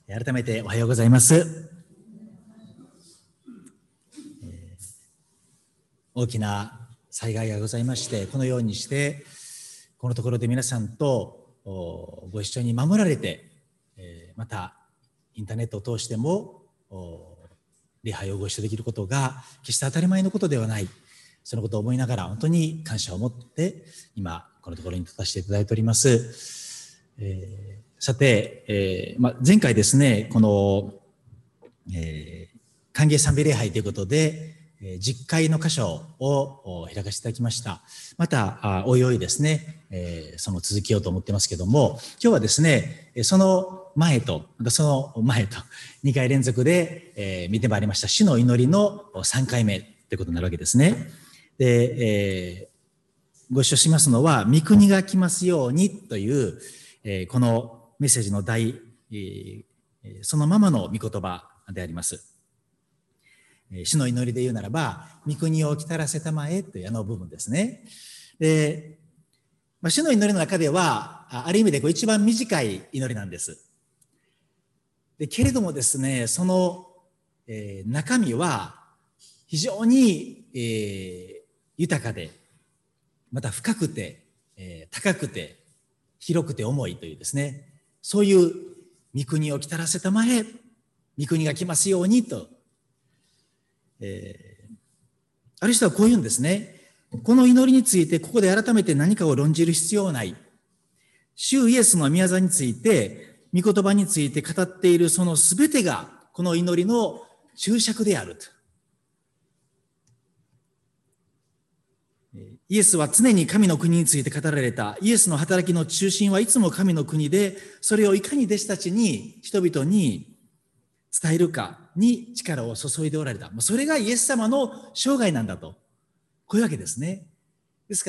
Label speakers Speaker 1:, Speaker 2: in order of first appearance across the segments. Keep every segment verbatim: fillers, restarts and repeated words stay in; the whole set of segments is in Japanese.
Speaker 1: 改めておはようございます。えー、大きな災害がございまして、このようにしてこのところで皆さんとご一緒に守られて、えー、またインターネットを通しても礼拝をご一緒できることが決して当たり前のことではない。そのことを思いながら本当に感謝を持って今このところに立たせていただいております。えーさて、えーま、前回ですね、この、えー、歓迎賛美礼拝ということで、えー、じゅっかいの箇所を開かせていただきました。また、あおいおいですね、えー、その続きようと思ってますけども、今日はですね、その前と、またその前と、にかい連続で、えー、見てまいりました、主の祈りのさんかいめということになるわけですね。で、えー、ご一緒しますのは、御国が来ますようにという、えー、このメッセージの題、そのままの御言葉であります。主の祈りで言うならば、御国を来たらせたまえというあの部分ですね。で、まあ、主の祈りの中では、ある意味でこう一番短い祈りなんです。でけれどもですね、その、えー、中身は非常に、えー、豊かで、また深くて、えー、高くて、広くて重いというですね、そういう御国を来たらせたまえ、御国が来ますようにと、えー、ある人はこう言うんですね。この祈りについてここで改めて何かを論じる必要はない。主イエスの御業について、御言葉について語っているそのすべてがこの祈りの注釈であると。イエスは常に神の国について語られた。イエスの働きの中心はいつも神の国で、それをいかに弟子たちに、人々に伝えるかに力を注いでおられた。それがイエス様の生涯なんだと。こういうわけですね。ですから、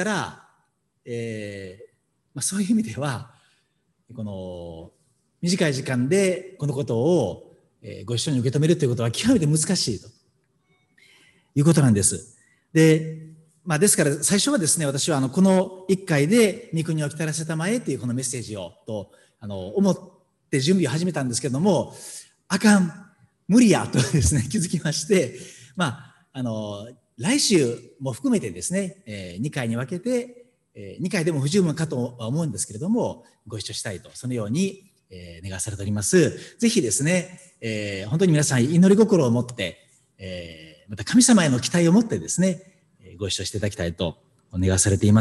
Speaker 1: えーまあ、そういう意味では、この短い時間でこのことをご一緒に受け止めるということは極めて難しいということなんです。で、まあ、ですから最初はですね、私はあのこの一回で御国を来たらせたまえというこのメッセージをとあの思って準備を始めたんですけども、あかん、無理やとですね気づきまして、まああの来週も含めてですね、えー、にかいに分けて、えー、にかいでも不十分かとは思うんですけれどもご一緒したいと、そのように、えー、願わされております。ぜひですね、えー、本当に皆さん祈り心を持って、えー、また神様への期待を持ってですねご一緒していただきたいとお願いされています。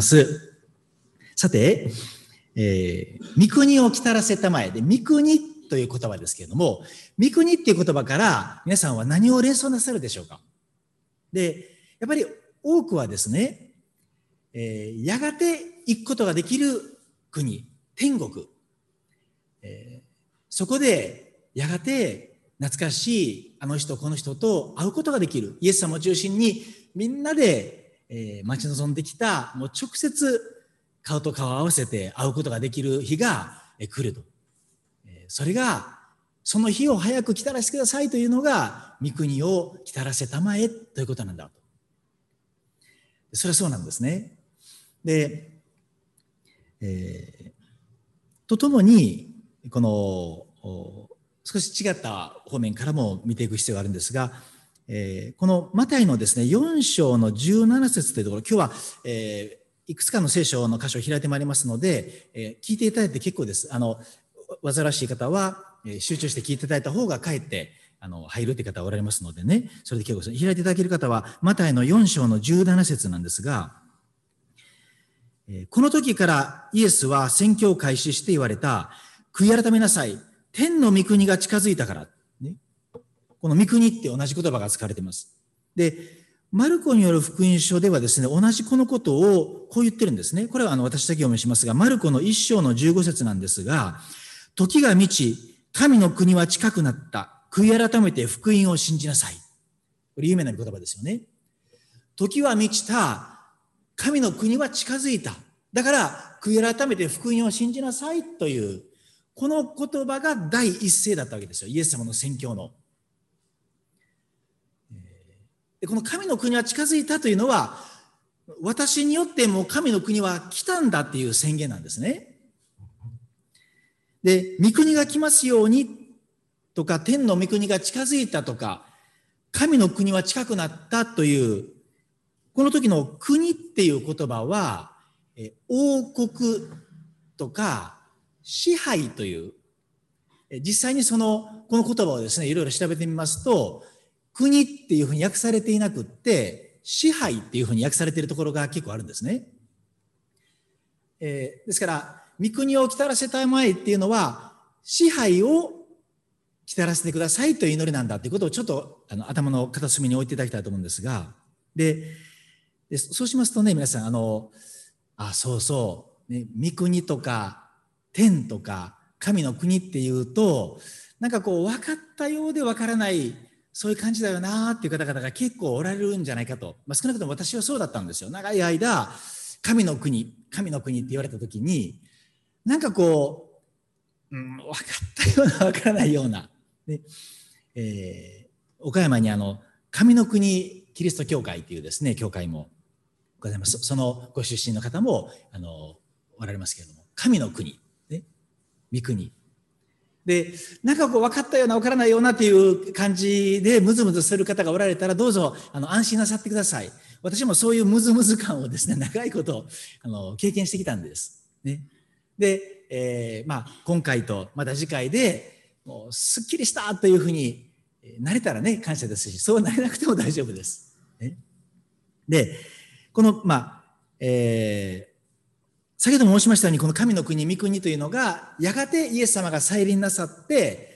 Speaker 1: さて、えー、御国を来たらせたまえで、御国という言葉ですけれども、御国っていう言葉から皆さんは何を連想なさるでしょうか。で、やっぱり多くはですね、えー、やがて行くことができる国、天国、えー、そこでやがて懐かしいあの人この人と会うことができる、イエス様を中心にみんなでえー、待ち望んできた、もう直接顔と顔を合わせて会うことができる日が、えー、来ると、えー、それがその日を早く来たらせてくださいというのが御国を来たらせたまえということなんだと。それはそうなんですね。で、えー、とともにこの少し違った方面からも見ていく必要があるんですが、えー、このマタイのですねよん章のじゅうなな節というところ、今日は、えー、いくつかの聖書の箇所を開いてまいりますので、えー、聞いていただいて結構です。あの煩わしい方は、えー、集中して聞いていただいた方がかえってあの入るという方はおられますのでね、それで結構です。開いていただける方はマタイのよん章のじゅうなな節なんですが、えー、この時からイエスは宣教を開始して言われた。悔い改めなさい、天の御国が近づいたから、ね、この御国って同じ言葉が使われています。で、マルコによる福音書ではですね、同じこのことをこう言ってるんですね。これはあの私だけお読みしますが、マルコのいっ章のじゅうご節なんですが、時が満ち、神の国は近くなった。悔い改めて福音を信じなさい。これ有名な言葉ですよね。時は満ちた。神の国は近づいた。だから、悔い改めて福音を信じなさいという、この言葉が第一声だったわけですよ。イエス様の宣教の。でこの神の国は近づいたというのは、私によってもう神の国は来たんだっていう宣言なんですね。で、御国が来ますようにとか天の御国が近づいたとか、神の国は近くなったという、この時の国っていう言葉は、王国とか支配という、実際にその、この言葉をですね、いろいろ調べてみますと、国っていうふうに訳されていなくって、支配っていうふうに訳されているところが結構あるんですね。えー、ですから、御国を来たらせたまえっていうのは、支配を来たらせてくださいという祈りなんだということをちょっとあの頭の片隅に置いていただきたいと思うんですが、で、でそうしますとね、皆さん、あの、あ、そうそう、ね、御国とか天とか神の国っていうと、なんかこう分かったようで分からない、そういう感じだよなっていう方々が結構おられるんじゃないかと。まあ、少なくとも私はそうだったんですよ。長い間、神の国、神の国って言われたときに、なんかこう、うん、分かったような分からないような。ねえー、岡山にあの神の国キリスト教会というですね、教会もございます。そのご出身の方もあのおられますけれども、神の国、ね、御国。で、なんかこう分かったような分からないようなという感じでムズムズする方がおられたら、どうぞあの安心なさってください。私もそういうムズムズ感をですね、長いことあの経験してきたんです。ね、で、えーまあ、今回とまた次回でもうすっきりしたというふうになれたらね、感謝ですし、そうなれなくても大丈夫です。ね、で、この、まあ、えー、先ほども申しましたように、この神の国、御国というのが、やがてイエス様が再臨なさって、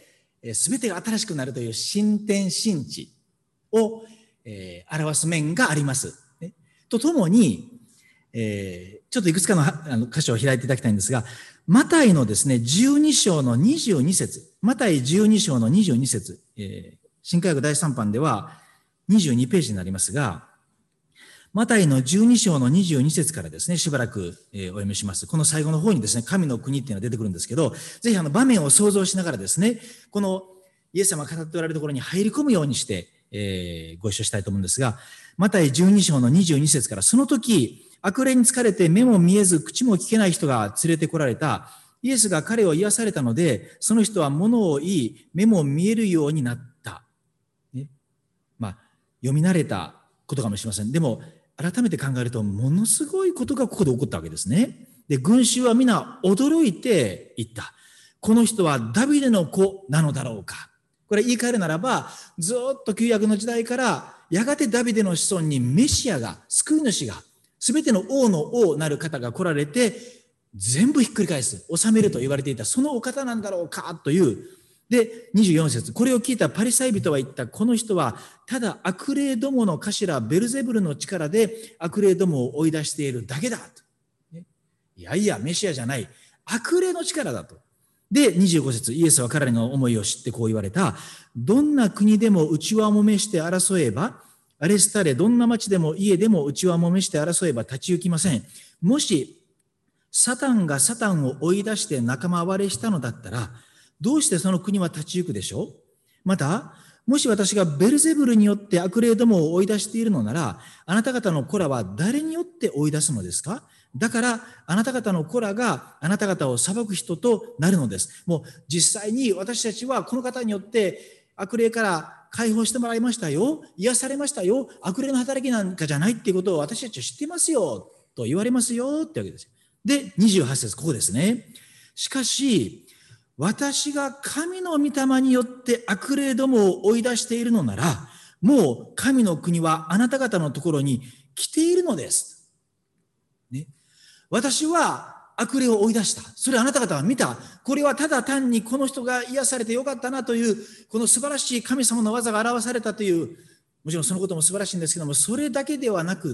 Speaker 1: すべてが新しくなるという新天新地を、えー、表す面があります。ね、とともに、えー、ちょっといくつかのあの箇所を開いていただきたいんですが、マタイのですね、じゅうに章のにじゅうに節、マタイじゅうに章のにじゅうに節、えー、新科学第三版ではにじゅうにページになりますが、マタイのじゅうに章のにじゅうに節からですね、しばらく、えー、お読みします。この最後の方にですね、神の国っていうのが出てくるんですけど、ぜひあの場面を想像しながらですね、このイエス様が語っておられるところに入り込むようにして、えー、ご一緒したいと思うんですが、マタイじゅうに章のにじゅうに節から、その時、悪霊に疲れて目も見えず口も聞けない人が連れてこられた。イエスが彼を癒されたので、その人は物を言い、目も見えるようになった。ね、まあ、読み慣れたことかもしれません。でも、改めて考えると、ものすごいことがここで起こったわけですね。で、群衆は皆驚いて言った。この人はダビデの子なのだろうか。これ言い換えるならば、ずっと旧約の時代から、やがてダビデの子孫にメシアが、救い主が、すべての王の王なる方が来られて、全部ひっくり返す、治めると言われていた、そのお方なんだろうかという。で、にじゅうよん節、これを聞いたパリサイ人は言った。この人は、ただ悪霊どもの頭、ベルゼブルの力で悪霊どもを追い出しているだけだ。いやいや、メシアじゃない。悪霊の力だと。で、にじゅうご節、イエスは彼らの思いを知ってこう言われた。どんな国でも内輪もめして争えば、アレスタレ、どんな町でも家でも内輪もめして争えば立ち行きません。もし、サタンがサタンを追い出して仲間割れしたのだったら、どうしてその国は立ち行くでしょう？また、もし私がベルゼブルによって悪霊どもを追い出しているのなら、あなた方の子らは誰によって追い出すのですか？だから、あなた方の子らがあなた方を裁く人となるのです。もう実際に私たちはこの方によって悪霊から解放してもらいましたよ。癒されましたよ。悪霊の働きなんかじゃないっていうことを私たちは知ってますよ。と言われますよってわけです。で、にじゅうはち節、ここですね。しかし、私が神の御霊によって悪霊どもを追い出しているのなら、もう神の国はあなた方のところに来ているのです。ね、私は悪霊を追い出した。それをあなた方は見た。これはただ単にこの人が癒されてよかったなという、この素晴らしい神様の技が表されたという、もちろんそのことも素晴らしいんですけども、それだけではなくって、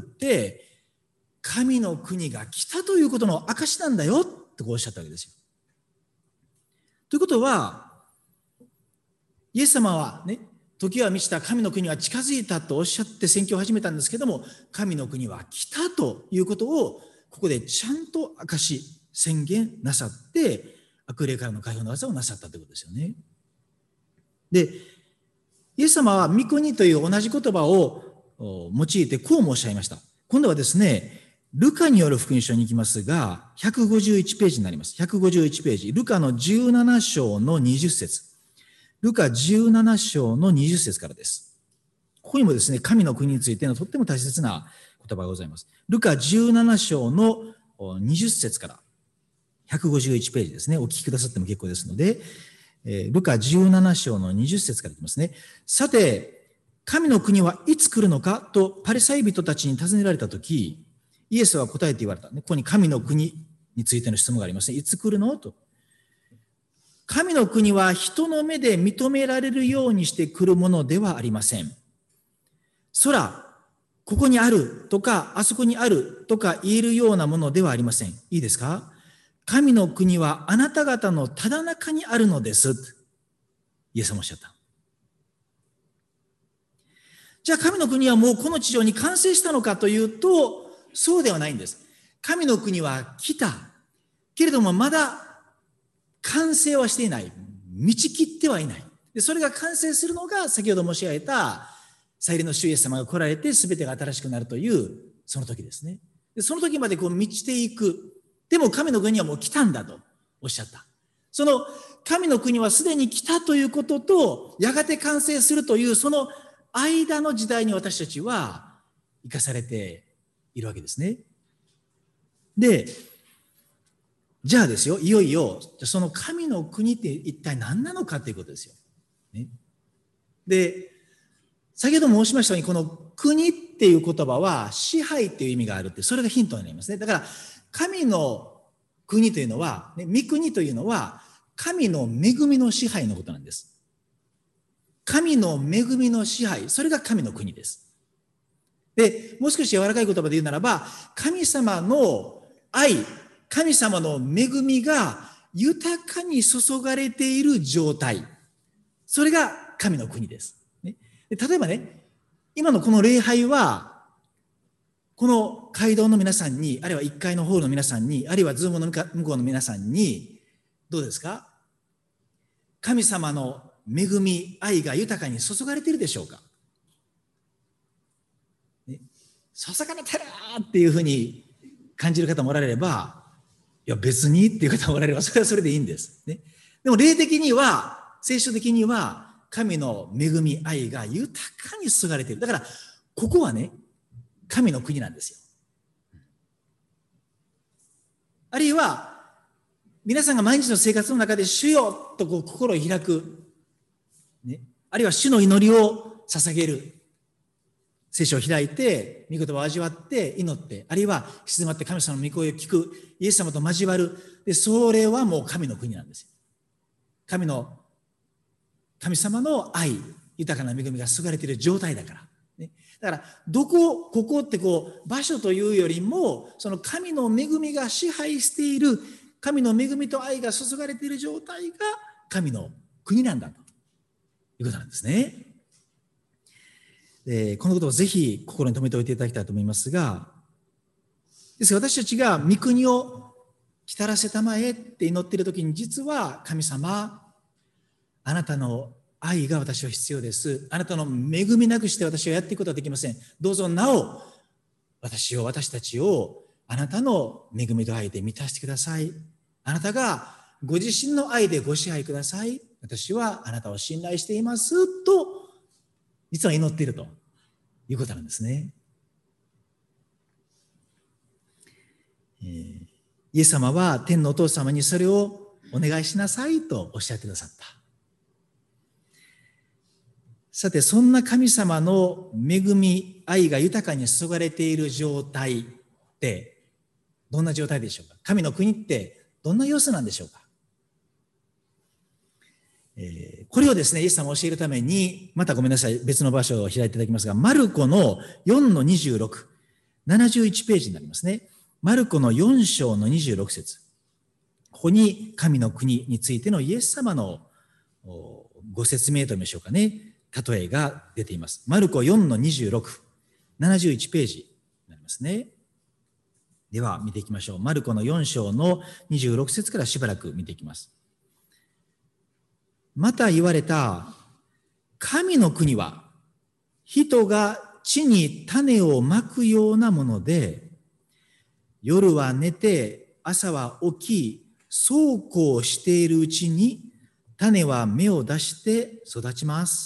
Speaker 1: 神の国が来たということの証なんだよってこうおっしゃったわけですよ。ということは、イエス様はね、時は満ちた神の国は近づいたとおっしゃって宣教を始めたんですけども、神の国は来たということをここでちゃんと証し宣言なさって、悪霊からの解放の技をなさったということですよね。で、イエス様は御国という同じ言葉を用いてこう申し上げました。今度はですね、ルカによる福音書に行きますが、ひゃくごじゅういちページになります。ひゃくごじゅういちページ。ルカのじゅうなな章のにじゅう節。 ルカじゅうなな章のにじゅっ節からです。ここにもですね、神の国についてのとっても大切な言葉がございます。ルカじゅうなな章のにじゅっ節からひゃくごじゅういちページですね。お聞きくださっても結構ですので、えー、ルカじゅうなな章のにじゅっ節からいきますね。さて、神の国はいつ来るのかとパリサイ人たちに尋ねられたとき、イエスは答えて言われた。ここに神の国についての質問がありますね。いつ来るのと。神の国は人の目で認められるようにして来るものではありません。空、ここにあるとか、あそこにあるとか言えるようなものではありません。いいですか？神の国はあなた方のただ中にあるのです。イエス様おっしゃった。じゃあ神の国はもうこの地上に完成したのかというと、そうではないんです。神の国は来た。けれどもまだ完成はしていない。満ち切ってはいない。でそれが完成するのが先ほど申し上げた再臨の主イエス様が来られて全てが新しくなるというその時ですね。でその時までこう満ちていく。でも神の国はもう来たんだとおっしゃった。その神の国はすでに来たということと、やがて完成するというその間の時代に私たちは生かされているわけですね。で、じゃあですよ、いよいよその神の国って一体何なのかということですよ。ね、で、先ほど申しましたように、この国っていう言葉は支配っていう意味があるって、それがヒントになりますね。だから神の国というのは、ね、御国というのは神の恵みの支配のことなんです。神の恵みの支配、それが神の国です。で、もう少し柔らかい言葉で言うならば、神様の愛、神様の恵みが豊かに注がれている状態、それが神の国です。ね、で例えばね、今のこの礼拝は、この街道の皆さんに、あるいはいっかいのホールの皆さんに、あるいはズームの向こうの皆さんに、どうですか？神様の恵み、愛が豊かに注がれているでしょうか？ね、注がれてるっていうふうに感じる方もおられれば、いや別にっていう方もおられれば、それはそれでいいんです。ね、でも霊的には、聖書的には、神の恵み、愛が豊かに注がれている。だから、ここはね、神の国なんですよ。あるいは、皆さんが毎日の生活の中で主よとこう心を開く、ね、あるいは主の祈りを捧げる。聖書を開いて、御言葉を味わって祈って、あるいは静まって神様の御声を聞く、イエス様と交わる。で、それはもう神の国なんですよ。神の、神様の愛、豊かな恵みが注がれている状態だから。ね、だから、どこ、ここってこう、場所というよりも、その神の恵みが支配している、神の恵みと愛が注がれている状態が神の国なんだということなんですね。でこのことをぜひ心に留めておいていただきたいと思いますが、ですから私たちが御国を来たらせたまえって祈っているときに、実は神様、あなたの愛が私は必要です。あなたの恵みなくして私はやっていくことはできません。どうぞなお私を、私たちをあなたの恵みと愛で満たしてください。あなたがご自身の愛でご支配ください。私はあなたを信頼していますと、実は祈っているということなんですね。えー、イエス様は天のお父様にそれをお願いしなさいとおっしゃってくださった。さて、そんな神様の恵み、愛が豊かに注がれている状態ってどんな状態でしょうか？神の国ってどんな様子なんでしょうか？えー、これをですね、イエス様を教えるために、またごめんなさい、別の場所を開いていただきますが、マルコのよんのにじゅうろく、ななじゅういちページになりますね。マルコのよん章のにじゅうろく節。ここに神の国についてのイエス様のご説明と言いましょうかね、例えが出ています。マルコよんのにじゅうろく、ななじゅういちページになりますね。では見ていきましょう。マルコのよん章のにじゅうろく節からしばらく見ていきます。また言われた、神の国は人が地に種をまくようなもので、夜は寝て朝は起き、そうこうしているうちに種は芽を出して育ちます。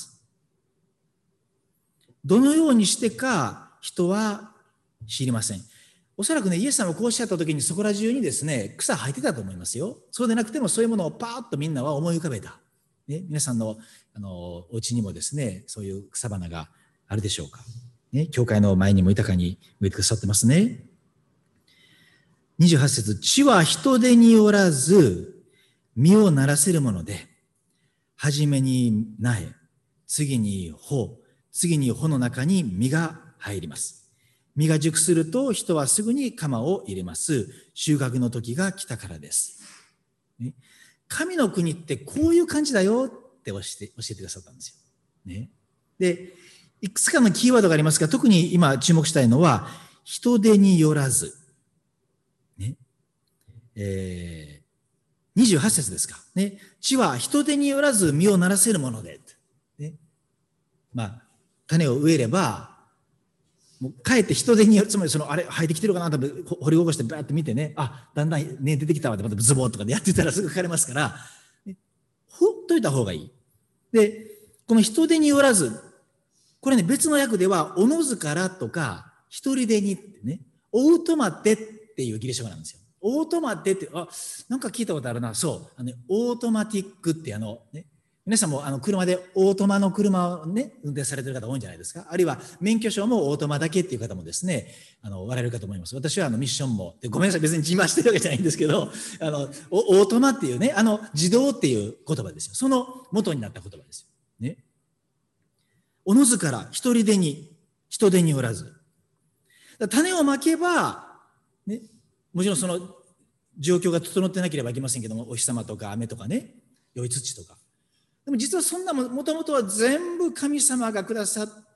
Speaker 1: どのようにしてか人は知りません。おそらくね、イエス様がこうおっしゃった時にそこら中にですね、草生えてたと思いますよ。そうでなくてもそういうものをパーッとみんなは思い浮かべた。ね、皆さんのあのお家にもですね、そういう草花があるでしょうか。ね、教会の前にも豊かに植えてくださってますね。にじゅうはち節、地は人手によらず実をならせるもので、はじめに苗、次に穂、次に穂の中に実が入ります。実が熟すると人はすぐに鎌を入れます。収穫の時が来たからです。ね、神の国ってこういう感じだよって教えて、教えてくださったんですよ。ね、で、いくつかのキーワードがありますが、特に今注目したいのは、人手によらず。ねえー、にじゅうはち節ですか。ね、地は人手によらず実をならせるもので。ね、まあ、種を植えれば、もうかえって人手による、つまりそのあれ生えてきてるかなと掘り起こしてバーッと見てね、あ、だんだんね出てきたわってまたズボーとかでやってたらすぐ枯れますから、ね、ほっといた方がいい。で、この人手によらず、これね、別の訳ではおのずからとか一人手にってね、オートマテっていうギリシャ語なんですよ。オートマテって、あ、なんか聞いたことあるな。そうあの、ね、オートマティックってあのね、皆さんもあの車でオートマの車をね、運転されている方多いんじゃないですか。あるいは免許証もオートマだけっていう方もですね、あの、おられるかと思います。私はあのミッションも、でごめんなさい、別に自慢してるわけじゃないんですけど、あの、オートマっていうね、あの、自動っていう言葉ですよ。その元になった言葉ですよ。ね。おのずから一人手に、人手によらず。種をまけば、ね、もちろんその状況が整ってなければいけませんけども、お日様とか雨とかね、良い土とか。でも実はそんなももともとは全部神様がくださって、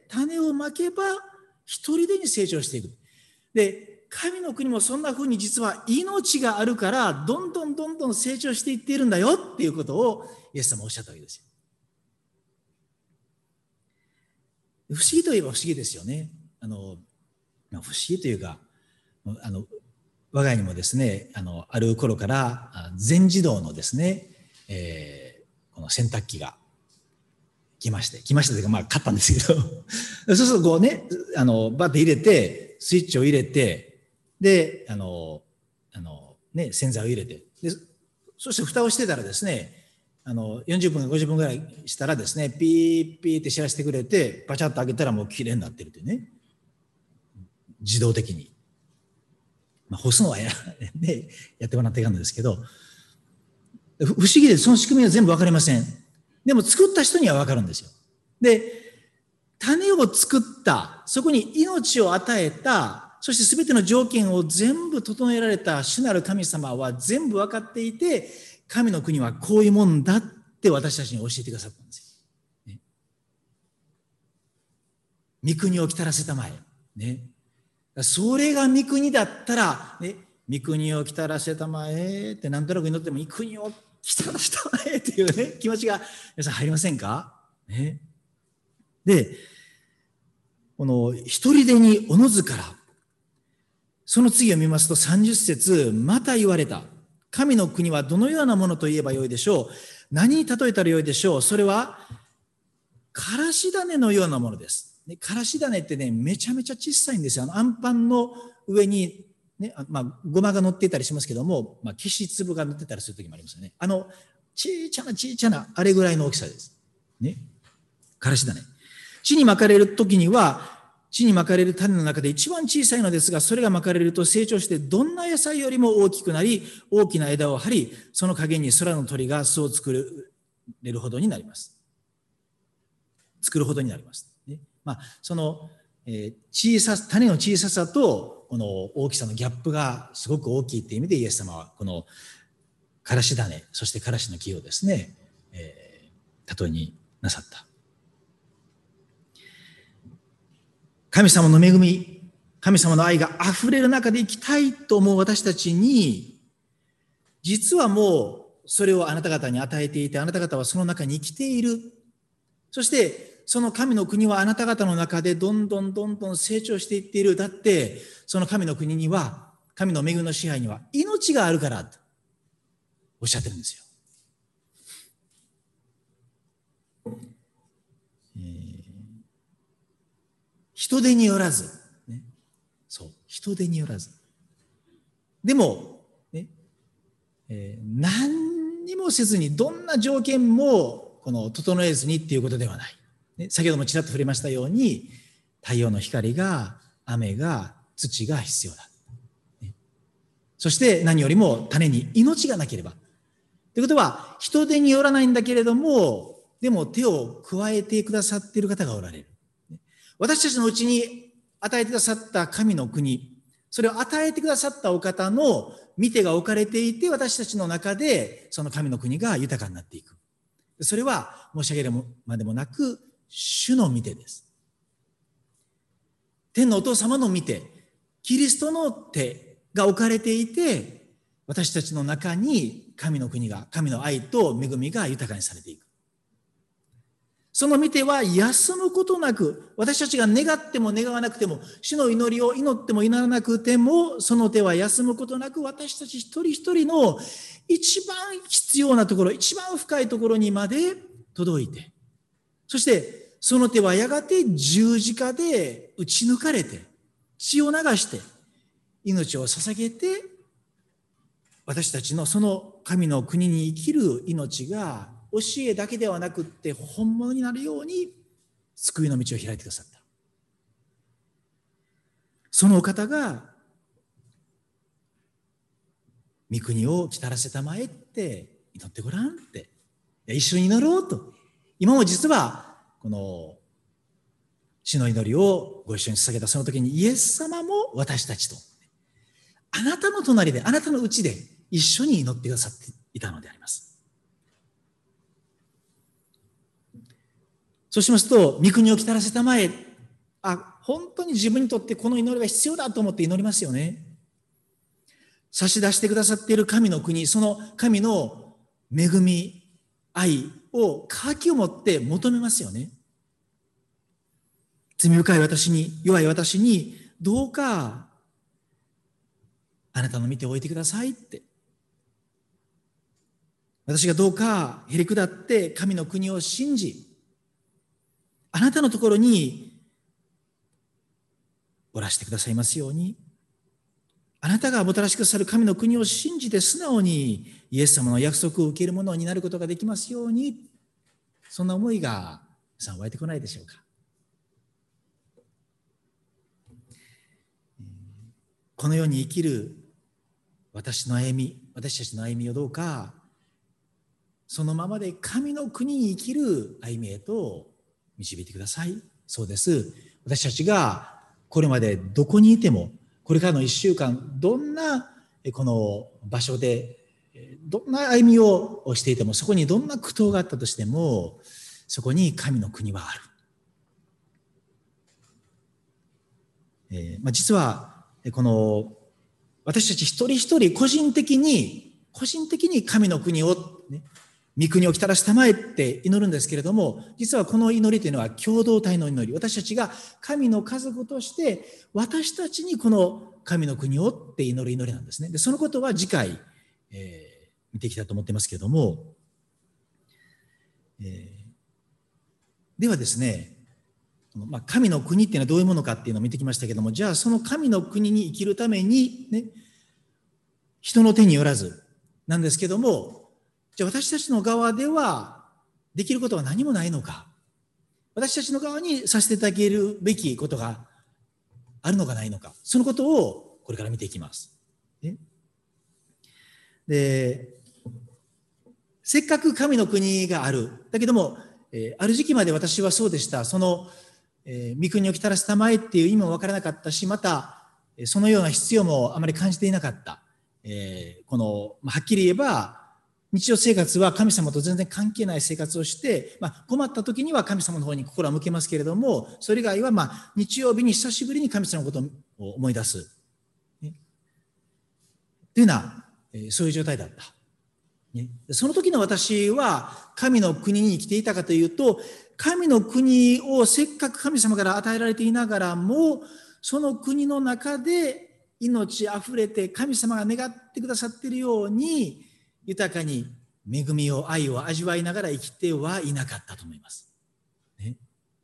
Speaker 1: 種をまけば一人でに成長していく。で、神の国もそんなふうに実は命があるから、どんどんどんどん成長していっているんだよっていうことをイエス様はおっしゃったわけですよ。不思議といえば不思議ですよね。あの、不思議というか、あの、我が家にもですね、あの、ある頃から全自動のですね、えー、この洗濯機が来まして、来ましたというか、まあ、買ったんですけど、そうするとこうね、あの、バッて入れて、スイッチを入れて、で、あの、あの、ね、洗剤を入れて、で、そして蓋をしてたらですね、あの、よんじゅっぷんかごじゅっぷんぐらいしたらですね、ピーピーって知らせてくれて、パチャッと開けたらもう綺麗になってるというね。自動的に。まあ、干すのはや、ね、やってもらっていかんのですけど、不思議でその仕組みは全部わかりません。でも作った人にはわかるんですよ。で、種を作った、そこに命を与えた、そして全ての条件を全部整えられた主なる神様は全部わかっていて、神の国はこういうもんだって私たちに教えてくださったんですよ。ね、御国を来たらせたまえ。ね。それが御国だったら、ね、御国を来たらせたまえってなんとなく祈っても、御国を来たらせたまえっていうね、気持ちが皆さん入りませんか？ね。で、この一人手におのずから、その次を見ますとさんじゅっ節、また言われた。神の国はどのようなものと言えばよいでしょう。何に例えたらよいでしょう。それは、からし種のようなものです。からし種ってね、めちゃめちゃ小さいんですよ。あの、あんパンの上に、ね、まあ、ごまが乗っていたりしますけども、まあ、きし粒が乗ってたりするときもありますよね。あの、ちいちゃなちいちゃな、あれぐらいの大きさです。ね。からし種。地にまかれるときには、地にまかれる種の中で一番小さいのですが、それがまかれると成長して、どんな野菜よりも大きくなり、大きな枝を張り、その陰に空の鳥が巣を作れるほどになります。作るほどになります。ね、まあ、その、えー、小さ種の小ささとこの大きさのギャップがすごく大きいという意味でイエス様はこのからし種、そしてからしの木をですね、えー、例えになさった。神様の恵み、神様の愛があふれる中で生きたいと思う私たちに、実はもうそれをあなた方に与えていて、あなた方はその中に生きている。そしてその神の国はあなた方の中でどんどんどんどん成長していっている。だってその神の国には、神の恵みの支配には命があるからとおっしゃってるんですよ。 えー、人手によらず、ね、そう人手によらず、でも、ねえー、何にもせずにどんな条件もこの整えずにっていうことではない、ね、先ほどもちらっと触れましたように、太陽の光が雨が土が必要だ、ね、そして何よりも種に命がなければということは、人手によらないんだけれども、でも手を加えてくださっている方がおられる。私たちのうちに与えてくださった神の国、それを与えてくださったお方の御手が置かれていて、私たちの中でその神の国が豊かになっていく。それは申し上げるまでもなく、主の御手です。天のお父様の御手、キリストの手が置かれていて、私たちの中に神の国が、神の愛と恵みが豊かにされていく。その御手は休むことなく、私たちが願っても願わなくても、主の祈りを祈っても祈らなくても、その手は休むことなく、私たち一人一人の一番必要なところ、一番深いところにまで届いて、そしてその手はやがて十字架で打ち抜かれて、血を流して、命を捧げて、私たちのその神の国に生きる命が教えだけではなくって本物になるように救いの道を開いてくださった。そのお方が御国を来たらせたまえって祈ってごらんって、一緒に祈ろうと。今も実はこの主の祈りをご一緒に捧げたその時にイエス様も私たちとあなたの隣であなたのうちで一緒に祈ってくださっていたのであります。そうしますと、御国を来たらせたまえ、あ、本当に自分にとってこの祈りが必要だと思って祈りますよね。差し出してくださっている神の国、その神の恵み、愛を渇きを持って求めますよね。罪深い私に、弱い私に、どうかあなたの御手を置いてくださいって。私がどうかへりくだって神の国を信じ、あなたのところにおらしてくださいますように、あなたがもたらしてくださる神の国を信じて素直にイエス様の約束を受けるものになることができますように、そんな思いが皆さん湧いてこないでしょうか。この世に生きる私の歩み、私たちの歩みをどうかそのままで神の国に生きる歩みへと導いてください。そうです。私たちがこれまでどこにいても、これからの一週間、どんなこの場所で、どんな歩みをしていても、そこにどんな苦闘があったとしても、そこに神の国はある。えーまあ、実は、この私たち一人一人個人的に、個人的に神の国を、ね、御国を来たらしたまえって祈るんですけれども、実はこの祈りというのは共同体の祈り。私たちが神の家族として私たちにこの神の国をって祈る祈りなんですね。で、そのことは次回、えー、見ていきたいと思ってますけれども、えー、ではですね、まあ、神の国っていうのはどういうものかっていうのを見てきましたけれども、じゃあその神の国に生きるためにね、人の手によらずなんですけども、じゃあ私たちの側ではできることは何もないのか、私たちの側にさせていただけるべきことがあるのかないのか、そのことをこれから見ていきます。ね、で、せっかく神の国がある。だけども、えー、ある時期まで私はそうでした。その、えー、御国を来たらせたまえっていう意味もわからなかったし、また、そのような必要もあまり感じていなかった。えー、この、まあ、はっきり言えば、日常生活は神様と全然関係ない生活をして、まあ、困った時には神様の方に心は向けますけれども、それ以外は、まあ、日曜日に久しぶりに神様のことを思い出す。ね、というような、えー、そういう状態だった。ね、その時の私は神の国に生きていたかというと、神の国をせっかく神様から与えられていながらも、その国の中で命あふれて神様が願ってくださっているように、豊かに恵みを愛を味わいながら生きてはいなかったと思います。ね、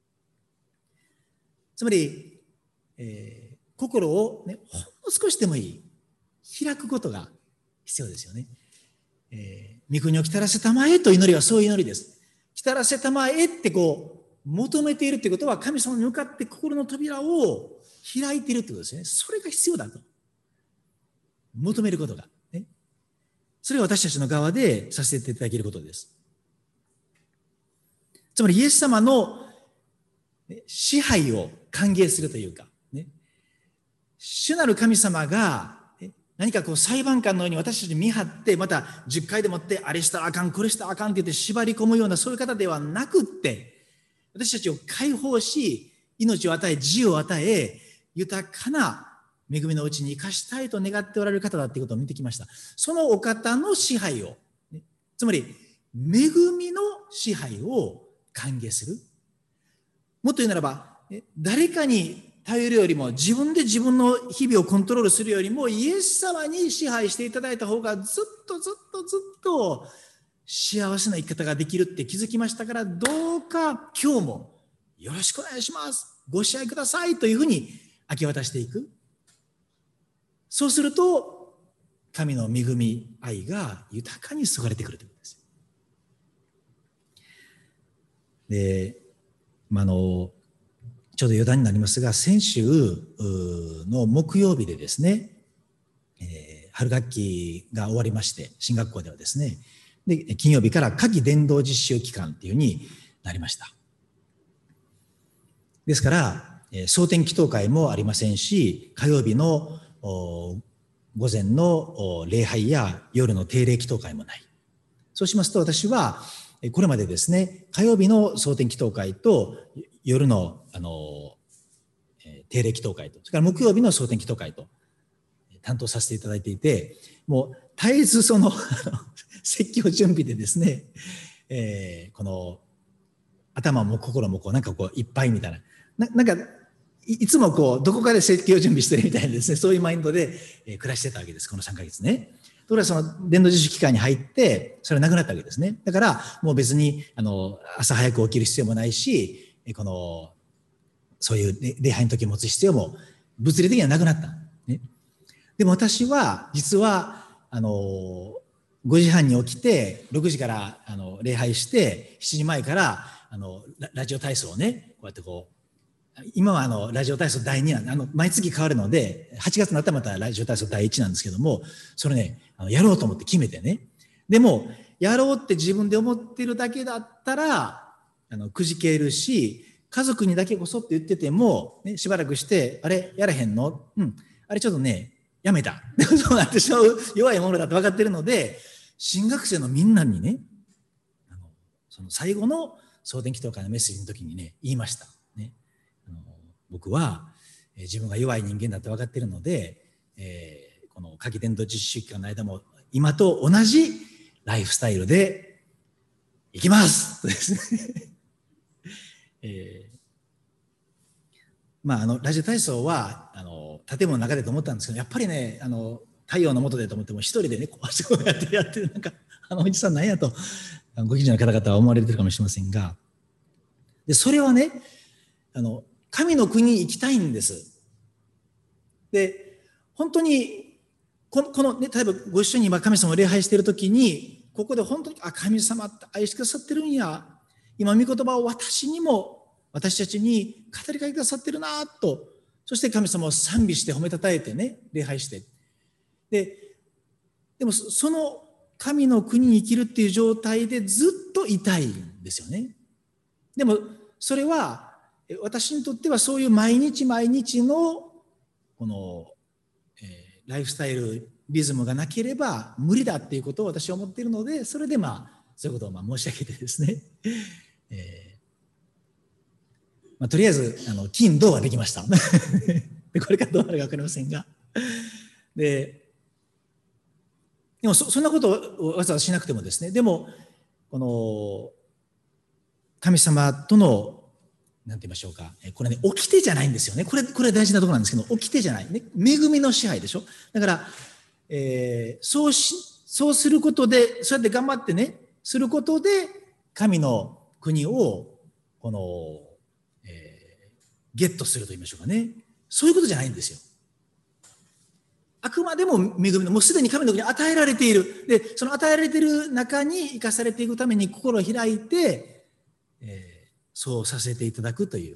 Speaker 1: つまり、えー、心を、ね、ほんの少しでもいい開くことが必要ですよね。えー、御国を来たらせたまえと祈りはそういう祈りです。来たらせたまえってこう求めているということは、神様に向かって心の扉を開いているということですね。それが必要だと求めることが、ね、それが私たちの側でさせていただけることです。つまりイエス様の支配を歓迎するというか、ね、主なる神様が何かこう裁判官のように私たちに見張って、またじゅっかいでもってあれしたらあかんこれしたらあかんって言って縛り込むようなそういう方ではなくって、私たちを解放し命を与え自由を与え豊かな恵みのうちに生かしたいと願っておられる方だということを見てきました。そのお方の支配を、ね、つまり恵みの支配を歓迎する。もっと言うならば、誰かに頼るよりも自分で自分の日々をコントロールするよりもイエス様に支配していただいた方がずっとずっとずっと幸せな生き方ができるって気づきましたから、どうか今日もよろしくお願いします、ご支配くださいというふうに明け渡していく。そうすると神の恵み愛が豊かに注がれてくるということです。で、まあ、あのちょうど余談になりますが、先週の木曜日でですね、えー、春学期が終わりまして、新学校ではですね、で金曜日から夏季伝道実習期間っていうふうになりました。ですから、えー、蒼天祈祷会もありませんし、火曜日の午前の礼拝や夜の定例祈祷会もない。そうしますと、私はこれまでですね、火曜日の蒼天祈祷会と夜の、あの定例祈祷会と、それから木曜日の蒼天祈祷会と担当させていただいていて、もう絶えずその説教準備でですね、えー、この頭も心もこうなんかこういっぱいみたいな、な, なんかいつもこうどこかで説教準備してるみたいなですね、そういうマインドで、えー、暮らしてたわけです、このさんかげつね。ところがその伝道実習期間に入ってそれはなくなったわけですね。だからもう別にあの朝早く起きる必要もないし、このそういう礼拝の時持つ必要も物理的にはなくなった、ね。でも私は実はあのごじはんに起きてろくじからあの礼拝してしちじまえからあの ラ, ラジオ体操をね、こうやってこう今はあのラジオ体操だいになんで、あの毎月変わるのではちがつになったらまたラジオ体操だいいちなんですけども、それねあのやろうと思って決めてね。でもやろうって自分で思ってるだけだったらあのくじけるし、家族にだけこそって言ってても、ね、しばらくしてあれやらへんの、うん、あれちょっとねやめたそうなってしまう弱いものだと分かってるので、新学生のみんなにね、あのその最後の蒼天祈祷会のメッセージの時にね言いました、ね、あの僕は、えー、自分が弱い人間だって分かってるので、えー、この夏季伝道実習期間の間も今と同じライフスタイルでいきますですねえーまあ、あのラジオ体操はあの建物の中でと思ったんですけど、やっぱりねあの太陽の下でと思っても一人でねこう足をやってやってなんかあのおじさんなんやとご近所の方々は思われてるかもしれませんが、でそれはねあの神の国に行きたいんです。で本当にこの、このね、例えばご一緒に今神様を礼拝している時にここで本当にあ神様って愛してくださってるんや、今御言葉を私にも私たちに語りかけてくださってるなと、そして神様を賛美して褒めたたえてね礼拝して、ででもその神の国に生きるっていう状態でずっといたいんですよね。でもそれは私にとってはそういう毎日毎日のこの、えー、ライフスタイルリズムがなければ無理だっていうことを私は思っているので、それでまあそういうことをまあ申し上げてですね、えーまあ、とりあえずあの金銅はできましたでこれからどうなるか分かりませんが、ででも そ, そんなことをわざわざしなくてもですね、でもこの神様とのなんて言いましょうか、これね起きてじゃないんですよね。これこれ大事なところなんですけど、起きてじゃないね、恵みの支配でしょ。だから、えー、そうしそうすることで、そうやって頑張ってねすることで神の国をこのゲットすると言いましょうかね。そういうことじゃないんですよ。あくまでも恵みの、もうすでに神の国に与えられている。で、その与えられている中に生かされていくために心を開いて、えー、そうさせていただくという。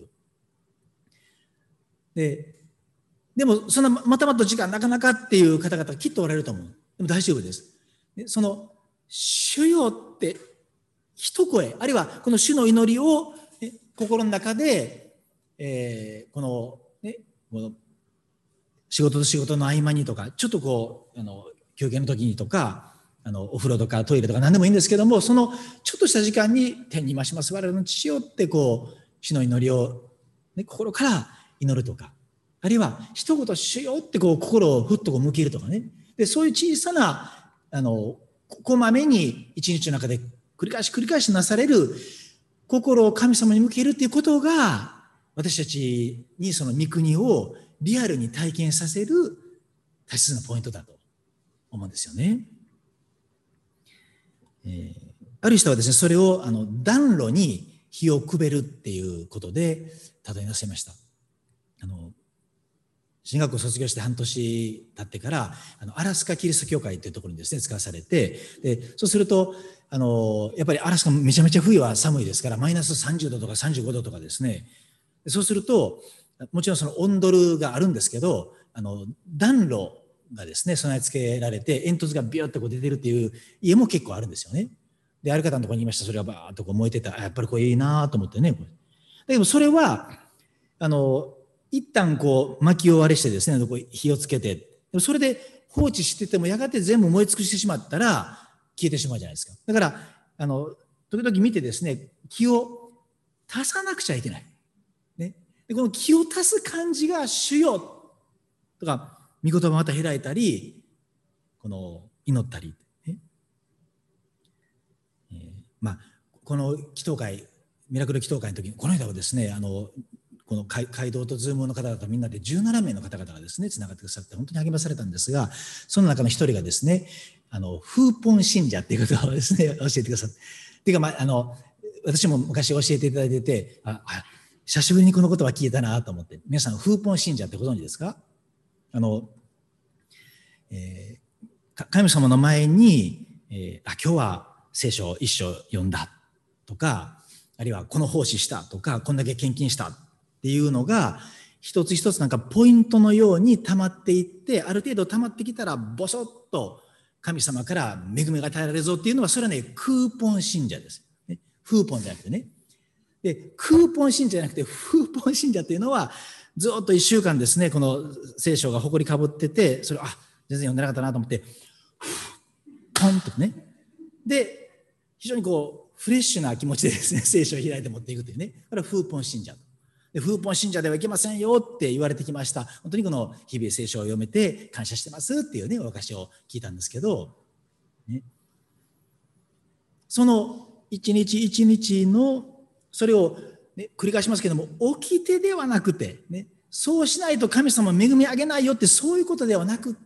Speaker 1: で、でも、そんなまたまた時間なかなかっていう方々きっとおられると思う。でも大丈夫です。でその、主よって一声、あるいはこの主の祈りを、ね、心の中で、えー、この、ね、この仕事と仕事の合間にとか、ちょっとこう、あの、休憩の時にとか、あの、お風呂とかトイレとか何でもいいんですけども、その、ちょっとした時間に、天に増します我々の父よって、こう、主の祈りを、ね、心から祈るとか、あるいは、一言主よってこう、心をふっとこう向けるとかね。で、そういう小さな、あの、こまめに一日の中で繰り返し繰り返しなされる心を神様に向けるっていうことが、私たちにその御国をリアルに体験させる大切なポイントだと思うんですよね。えー、ある人はですね、それをあの暖炉に火をくべるっていうことで例えなさいました。あの進学校卒業して半年経ってからあのアラスカキリスト教会というところにですね使わされて、でそうするとあのやっぱりアラスカめちゃめちゃ冬は寒いですからマイナスさんじゅうどとかさんじゅうごどとかですね。そうするともちろんその温度があるんですけど、あの暖炉がですね備え付けられて煙突がビューッとこう出てるっていう家も結構あるんですよね。である方のところにいました。それがバーッとこう燃えてた。やっぱりこれいいなと思ってね。だけどそれはあの一旦こう薪を割れしてですね火をつけて、それで放置しててもやがて全部燃え尽くしてしまったら消えてしまうじゃないですか。だからあの時々見てですね、気を足さなくちゃいけない、ね、でこの気を足す感じが主よとか御言葉をまた開いたりこの祈ったり、ねえー、まあこの祈祷会ミラクル祈祷会の時にこの間はですね、あのこの街道とズームの方々みんなでじゅうななめいの方々がですねつながってくださって本当に励まされたんですが、その中の一人がですね、あの風本信者っていうことをですね教えてくださって、っていうか、まあ、あの私も昔教えていただいてて、ああ久しぶりにこの言葉聞いたなと思って。皆さん風本信者ってご存知ですか？あの、えー、神様の前に、えー、あ今日は聖書一章読んだとか、あるいはこの奉仕したとか、こんだけ献金したっていうのが一つ一つなんかポイントのように溜まっていって、ある程度溜まってきたらボソッと神様から恵みが与えられるぞっていうのは、それはねクーポン信者です、ね、フーポンじゃなくてね。でクーポン信者じゃなくてフーポン信者っていうのはずっと一週間ですねこの聖書が埃かぶってて、それあ全然読んでなかったなと思ってポンとね、で非常にこうフレッシュな気持ちでですね聖書を開いて持っていくというね、これはフーポン信者で、フーポン信者ではいけませんよって言われてきました。本当にこの日々聖書を読めて感謝してますっていうねお証を聞いたんですけど、ね、その一日一日のそれを、ね、繰り返しますけども、起きてではなくて、ね、そうしないと神様恵みあげないよってそういうことではなくって、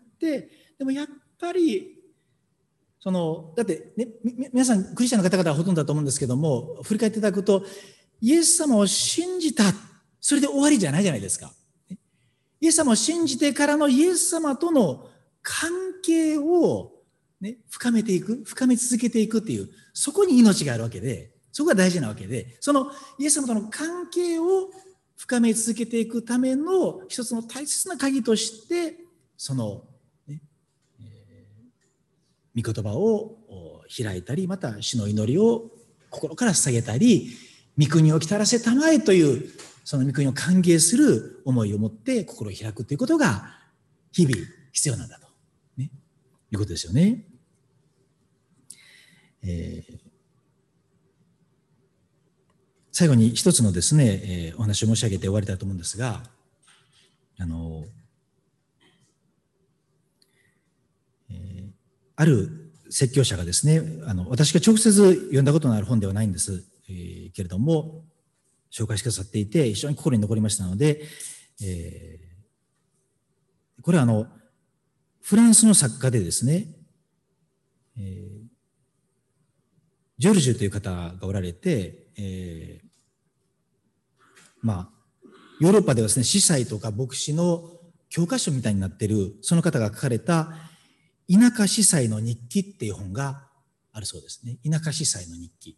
Speaker 1: でもやっぱりそのだって、ね、皆さんクリスチャンの方々はほとんどだと思うんですけども、振り返っていただくとイエス様を信じた、それで終わりじゃないじゃないですか。イエス様を信じてからのイエス様との関係を、ね、深めていく、深め続けていくっていう、そこに命があるわけで、そこが大事なわけで、そのイエス様との関係を深め続けていくための一つの大切な鍵として、その、ねえー、御言葉を開いたり、また主の祈りを心から捧げたり、御国を来たらせたまえというその御国を歓迎する思いを持って心を開くということが日々必要なんだと、ね、いうことですよね。えー、最後に一つのですね、えー、お話を申し上げて終わりたいと思うんですが、あの、えー、ある説教者がですね、あの私が直接読んだことのある本ではないんです、えー、けれども紹介してくださっていて非常に心に残りましたので、えー、これはあのフランスの作家でですね、えー、ジョルジュという方がおられて、えー、まあヨーロッパではですね、司祭とか牧師の教科書みたいになっている、その方が書かれた田舎司祭の日記っていう本があるそうですね。田舎司祭の日記。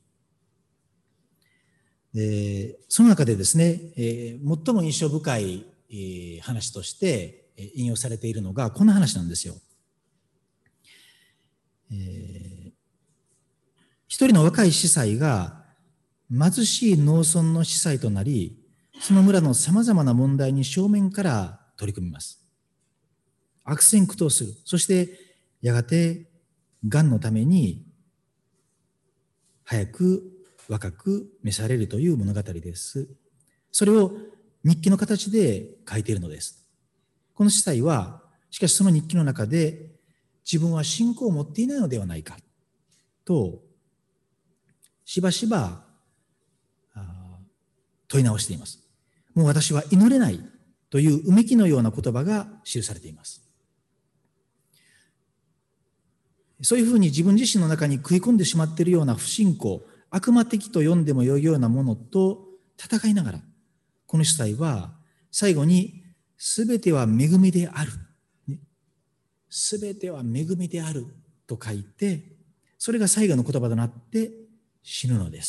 Speaker 1: でその中でですね、えー、最も印象深い、えー、話として引用されているのがこんな話なんですよ。えー、一人の若い司祭が貧しい農村の司祭となり、その村のさまざまな問題に正面から取り組みます。悪戦苦闘する。そしてやがてがんのために早く若く召されるという物語です。それを日記の形で書いているのです。この司祭は、しかしその日記の中で自分は信仰を持っていないのではないかと、しばしば問い直しています。もう私は祈れないといううめきのような言葉が記されています。そういうふうに自分自身の中に食い込んでしまっているような不信仰、悪魔的と呼んでもよいようなものと戦いながら、この司祭は最後に全ては恵みである。全ては恵みであると書いて、それが最後の言葉となって死ぬのです。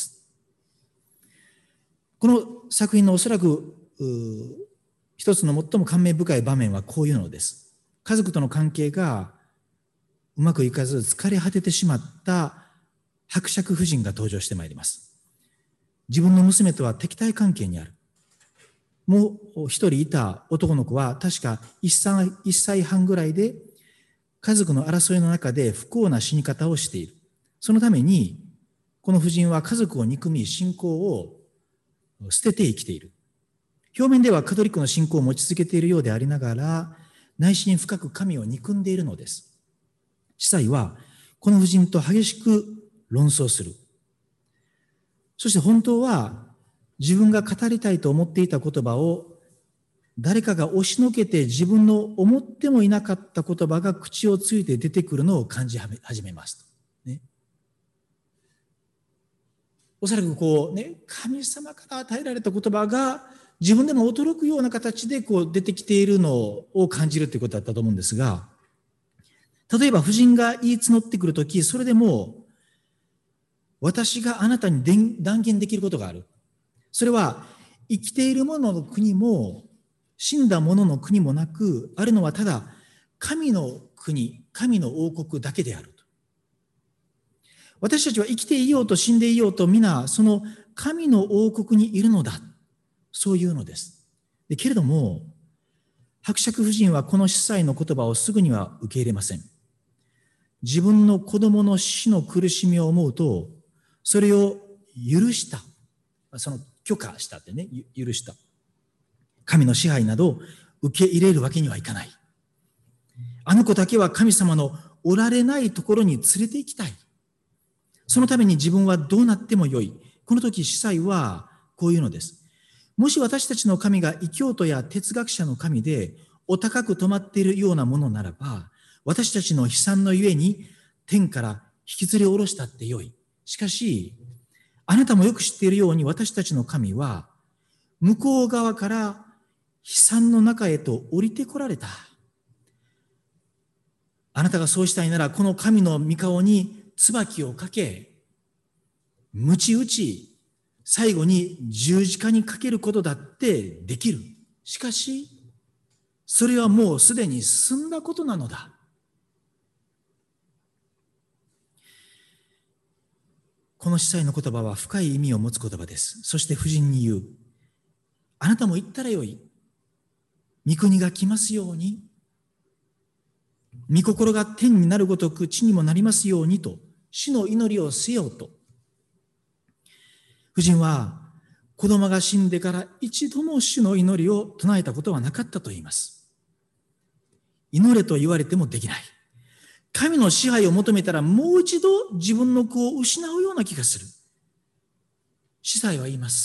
Speaker 1: この作品のおそらく一つの最も感銘深い場面はこういうのです。家族との関係がうまくいかず疲れ果ててしまった伯爵夫人が登場してまいります。自分の娘とは敵対関係にある。もう一人いた男の子は確か一歳、一歳半ぐらいで家族の争いの中で不幸な死に方をしている。そのためにこの夫人は家族を憎み信仰を捨てて生きている。表面ではカトリックの信仰を持ち続けているようでありながら内心深く神を憎んでいるのです。司祭はこの夫人と激しく論争する。そして本当は自分が語りたいと思っていた言葉を誰かが押しのけて自分の思ってもいなかった言葉が口をついて出てくるのを感じ始めます。ね、おそらくこうね、神様から与えられた言葉が自分でも驚くような形でこう出てきているのを感じるということだったと思うんですが、例えば夫人が言い募ってくるとき、それでも私があなたに断言できることがある。それは生きている者の国も死んだ者の国もなく、あるのはただ神の国、神の王国だけであると。私たちは生きていようと死んでいようと皆その神の王国にいるのだ。そういうのです。でけれども、伯爵夫人はこの司祭の言葉をすぐには受け入れません。自分の子供の死の苦しみを思うと、それを許した。その許可したってね、許した。神の支配など受け入れるわけにはいかない。あの子だけは神様のおられないところに連れて行きたい。そのために自分はどうなってもよい。この時司祭はこういうのです。もし私たちの神が異教徒や哲学者の神でお高く止まっているようなものならば、私たちの悲惨のゆえに天から引きずり下ろしたってよい。しかし、あなたもよく知っているように私たちの神は向こう側から悲惨の中へと降りてこられた。あなたがそうしたいならこの神の御顔に椿をかけ、鞭打ち、最後に十字架にかけることだってできる。しかし、それはもうすでに済んだことなのだ。この司祭の言葉は深い意味を持つ言葉です。そして夫人に言う。あなたも言ったらよい。御国が来ますように。御心が天になるごとく地にもなりますようにと、主の祈りをせよと。夫人は子供が死んでから一度も主の祈りを唱えたことはなかったと言います。祈れと言われてもできない。神の支配を求めたらもう一度自分の子を失うような気がする。司祭は言います。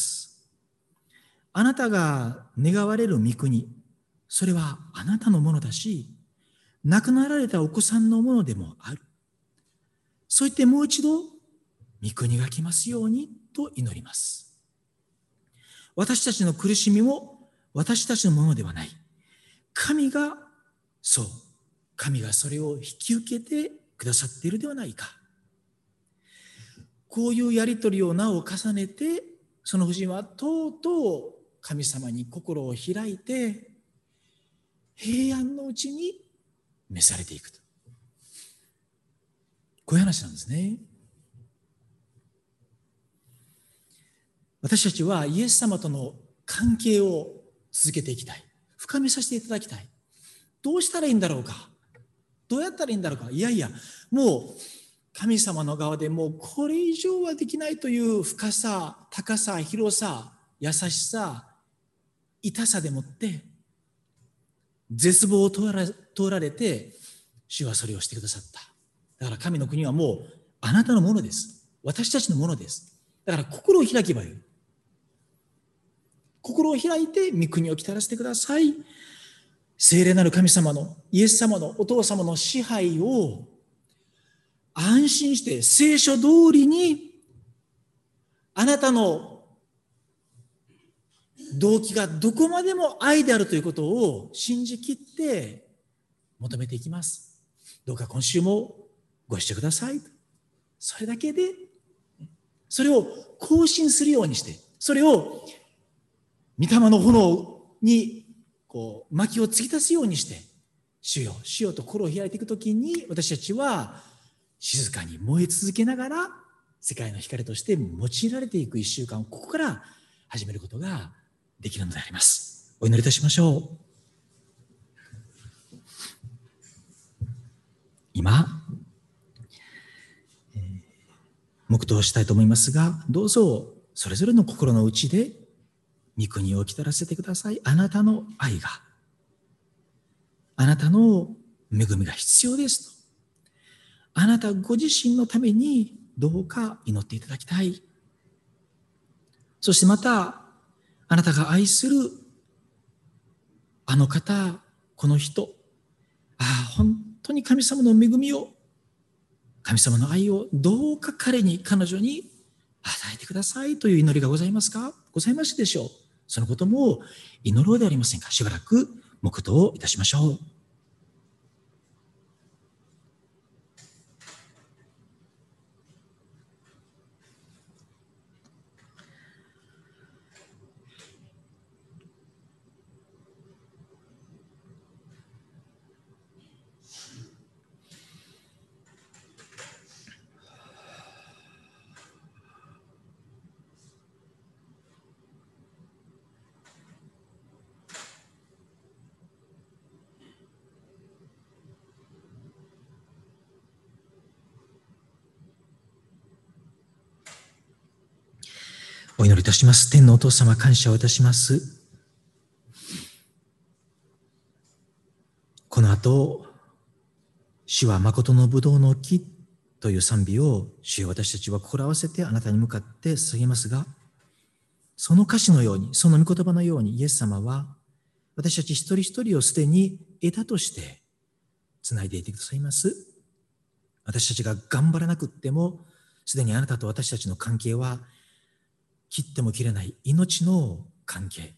Speaker 1: あなたが願われる御国、それはあなたのものだし、亡くなられたお子さんのものでもある。そう言ってもう一度、御国が来ますようにと祈ります。私たちの苦しみも私たちのものではない。神が、そう、神がそれを引き受けてくださっているではないか。こういうやりとりをなお重ねて、その婦人はとうとう神様に心を開いて、平安のうちに召されていくと。こういう話なんですね。私たちはイエス様との関係を続けていきたい。深めさせていただきたい。どうしたらいいんだろうか。どうやったらいいんだろうか。いやいや、もう神様の側でもうこれ以上はできないという深さ、高さ、広さ、優しさ、痛さでもって絶望を通ら、通られて、主はそれをしてくださった。だから神の国はもうあなたのものです。私たちのものです。だから心を開けばいい。心を開いて御国を来たらせてください。聖霊なる神様の、イエス様のお父様の支配を安心して聖書通りに、あなたの動機がどこまでも愛であるということを信じきって求めていきます。どうか今週もご一緒ください。それだけで、それを更新するようにして、それを御霊の炎にこう薪を継ぎ足すようにして、主よ、主よと心を開いていくときに、私たちは静かに燃え続けながら、世界の光として用いられていく一週間をここから始めることができるのであります。お祈りいたしましょう。今、えー、黙祷したいと思いますが、どうぞそれぞれの心の内で御国を来たらせてください。あなたの愛が、あなたの恵みが必要ですと。あなたご自身のためにどうか祈っていただきたい。そしてまた、あなたが愛するあの方、この人、ああ、本当に神様の恵みを、神様の愛をどうか彼に、彼女に与えてくださいという祈りがございますか？ございますでしょう。そのことも祈ろうではありませんか。しばらく黙祷をいたしましょう。お祈りいたします。天のお父様、感謝をいたします。この後、主は誠のぶどうの木という賛美を主よ、私たちは心合わせてあなたに向かって捧げますが、その歌詞のように、その御言葉のように、イエス様は私たち一人一人をすでに枝としてつないでいてくださいます。私たちが頑張らなくっても、すでにあなたと私たちの関係は切っても切れない命の関係。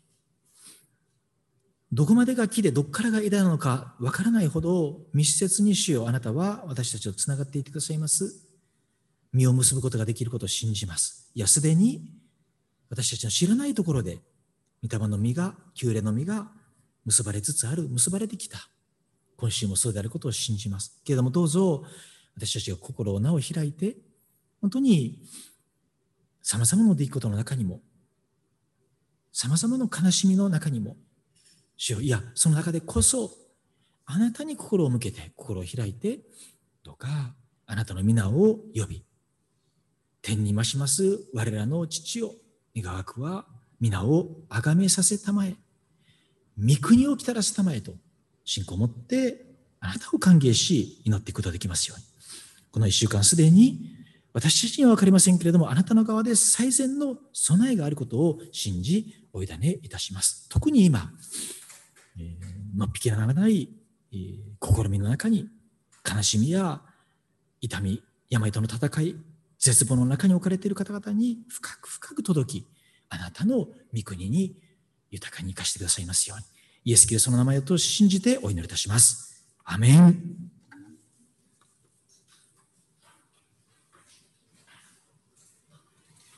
Speaker 1: どこまでが木でどこからが枝なのかわからないほど密接に主よ、あなたは私たちとつながっていてくださいます。実を結ぶことができることを信じます。いや、すでに私たちの知らないところで御霊の実が、旧霊の実が結ばれつつある、結ばれてきた。今週もそうであることを信じます。けれどもどうぞ私たちが心をなお開いて、本当にさまざまな出来事の中にも、さまざまな悲しみの中にも、主よ、いや、その中でこそ、あなたに心を向けて、心を開いて、どうかあなたの皆を呼び、天に増します我らの父よ、願わくは皆を崇めさせたまえ、御国を来たらせたまえと、信仰を持ってあなたを歓迎し、祈っていくことができますように。この一週間すでに、私たちには分かりませんけれども、あなたの側で最善の備えがあることを信じ、お委ねいたします。特に今、えー、のっぴきならない、えー、試みの中に、悲しみや痛み、病との戦い、絶望の中に置かれている方々に深く深く届き、あなたの御国に豊かに生かしてくださいますように。イエス・キリストの名前を通し信じてお祈りいたします。アメン。